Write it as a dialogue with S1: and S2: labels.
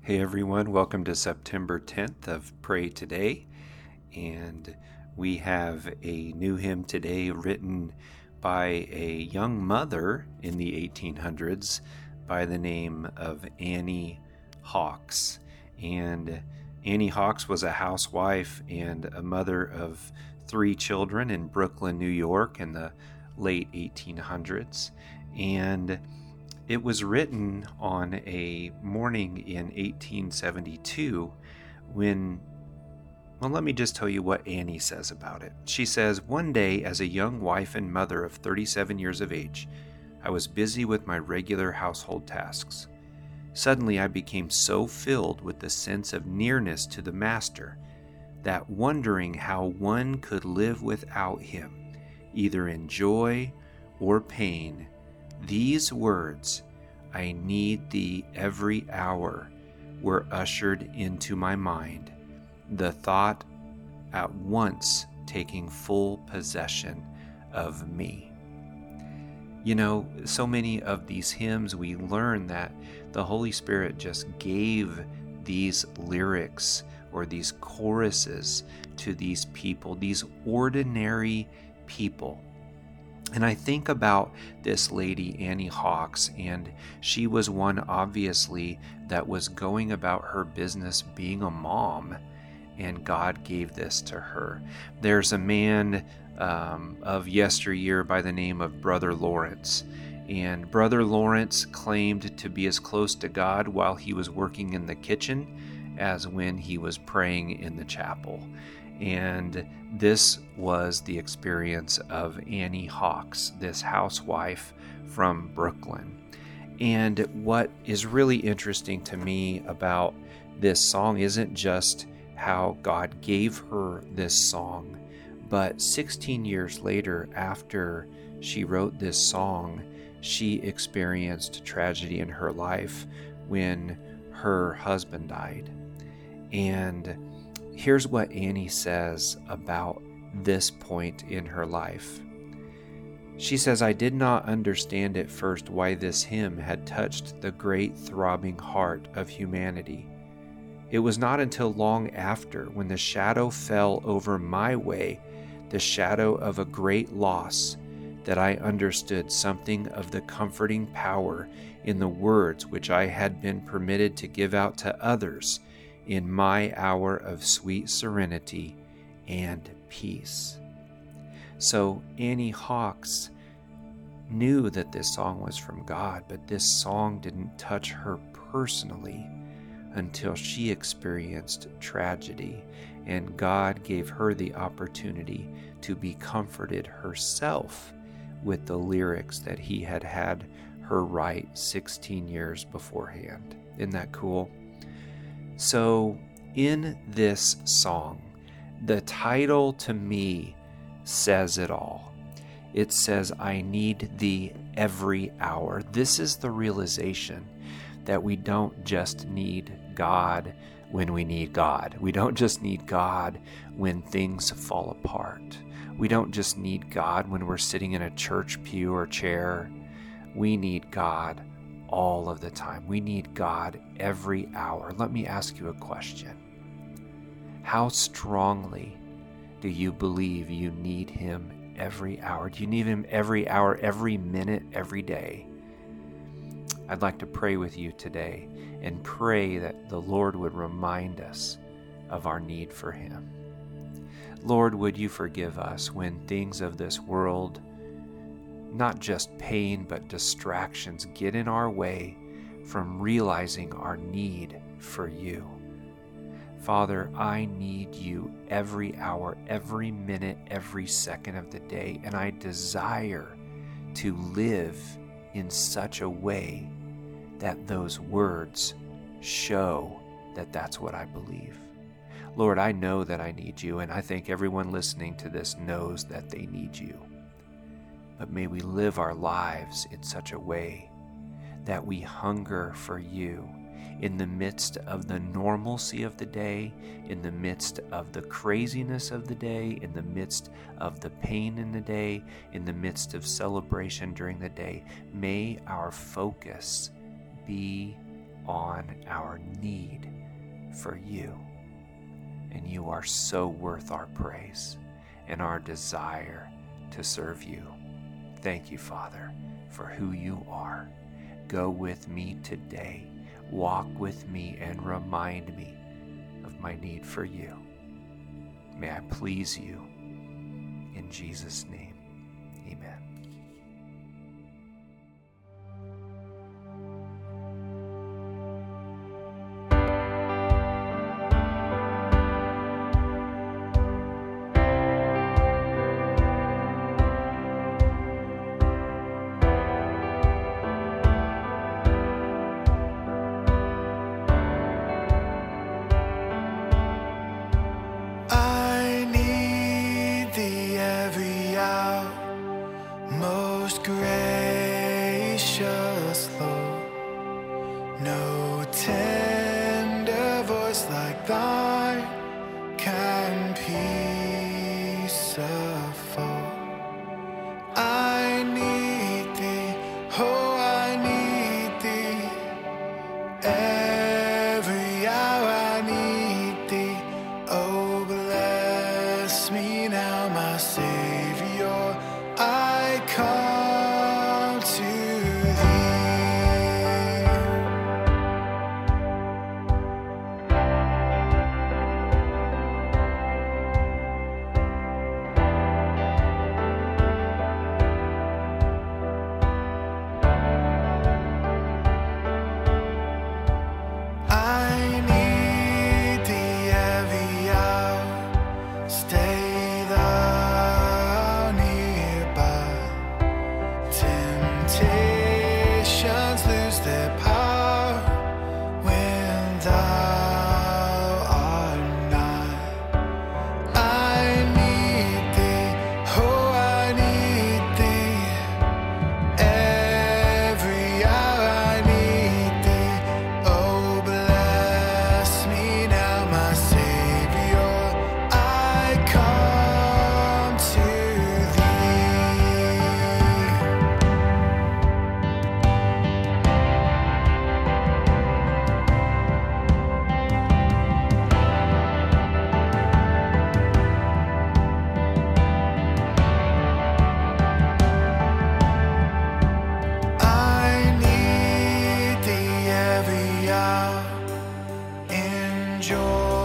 S1: Hey everyone, welcome to September 10th of Pray Today. And we have a new hymn today written by a young mother in the 1800s by the name of Annie Hawks. And Annie Hawks was a housewife and a mother of 3 children in Brooklyn, New York in the late 1800s. And it was written on a morning in 1872 when, well, let me just tell you what Annie says about it. She says, "One day, as a young wife and mother of 37 years of age, I was busy with my regular household tasks. Suddenly, I became so filled with the sense of nearness to the Master that wondering how one could live without him, either in joy or pain, these words, 'I need thee every hour,' were ushered into my mind, the thought at once taking full possession of me." You know, so many of these hymns, we learn that the Holy Spirit just gave these lyrics or these choruses to these people, these ordinary people. And I think about this lady, Annie Hawks, and she was one, obviously, that was going about her business being a mom, and God gave this to her. There's a man of yesteryear by the name of Brother Lawrence, and Brother Lawrence claimed to be as close to God while he was working in the kitchen as when he was praying in the chapel. And this was the experience of Annie Hawks, this housewife from Brooklyn. And what is really interesting to me about this song isn't just how God gave her this song, but 16 years later, after she wrote this song, she experienced tragedy in her life when her husband died. And here's what Annie says about this point in her life. She says, "I did not understand at first why this hymn had touched the great throbbing heart of humanity. It was not until long after, when the shadow fell over my way, the shadow of a great loss, that I understood something of the comforting power in the words which I had been permitted to give out to others in my hour of sweet serenity and peace." So Annie Hawks knew that this song was from God, but this song didn't touch her personally until she experienced tragedy, and God gave her the opportunity to be comforted herself with the lyrics that he had had her write 16 years beforehand. Isn't that cool? So in this song, the title to me says it all. It says, "I need thee every hour." This is the realization that we don't just need God when we need God. We don't just need God when things fall apart. We don't just need God when we're sitting in a church pew or chair. We need God all of the time. We need God every hour. Let me ask you a question. How strongly do you believe you need him every hour? Do you need him every hour, every minute, every day? I'd like to pray with you today and pray that the Lord would remind us of our need for him. Lord, would you forgive us when things of this world, not just pain, but distractions, get in our way from realizing our need for you. Father, I need you every hour, every minute, every second of the day, and I desire to live in such a way that those words show that that's what I believe. Lord, I know that I need you, and I think everyone listening to this knows that they need you. But may we live our lives in such a way that we hunger for you in the midst of the normalcy of the day, in the midst of the craziness of the day, in the midst of the pain in the day, in the midst of celebration during the day. May our focus be on our need for you. And you are so worth our praise and our desire to serve you. Thank you, Father, for who you are. Go with me today. Walk with me and remind me of my need for you. May I please you. In Jesus' name, amen.
S2: I need thee every hour, most gracious Lord. No tender voice like thine can peace afford. I need thee, oh I need thee, every hour I need thee. Oh, bless me now, my Savior, I come to thee. I need thee every hour, stay thou nearby. Temptations lose their power when thou art nigh. I need thee, oh I need thee, every hour I need thee. Oh, bless me now, my Savior, I come to thee. I need thee every hour in joy